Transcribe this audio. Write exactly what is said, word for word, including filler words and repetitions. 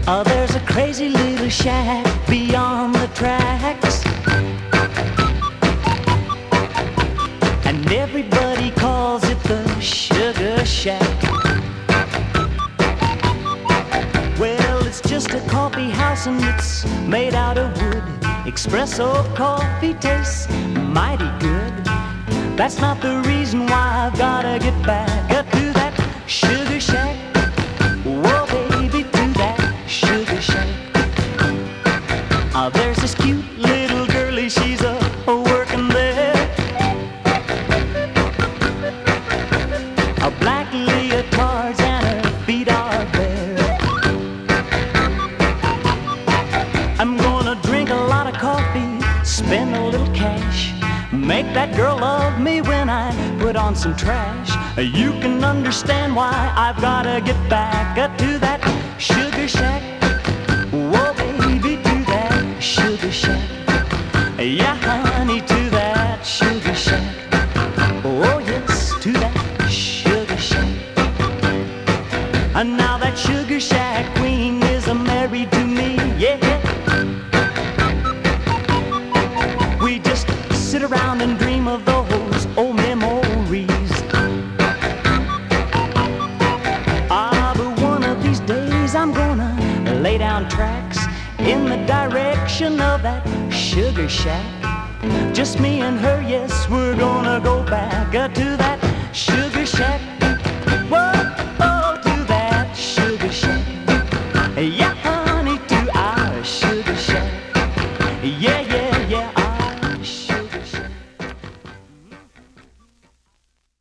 Oh, there's a crazy little shack beyond the tracks, and everybody calls it the Sugar Shack. Well, it's just a coffee house and it's made out of wood. Espresso coffee tastes mighty good. That's not the reason why I've gotta get back up to that Sugar Shack. Whoa, baby, to that Sugar Shack. Oh, there's this cute little girlie, she's a, a working there. A black leotards and her feet are bare. I'm gonna drink a lot of coffee, spend a little cash, make that girl love me when I put on some trash. You can understand why I've gotta get back up to that Sugar Shack. Whoa, baby, to that Sugar Shack. Yeah, honey, to that Sugar Shack. Oh, yes, to that Sugar Shack. And now that Sugar Shack queen is married to me, yeah. We just sit around and dream of those old memories. Ah, but one of these days I'm gonna lay down tracks in the direction of that Sugar Shack. Just me and her, yes, we're gonna go back uh, to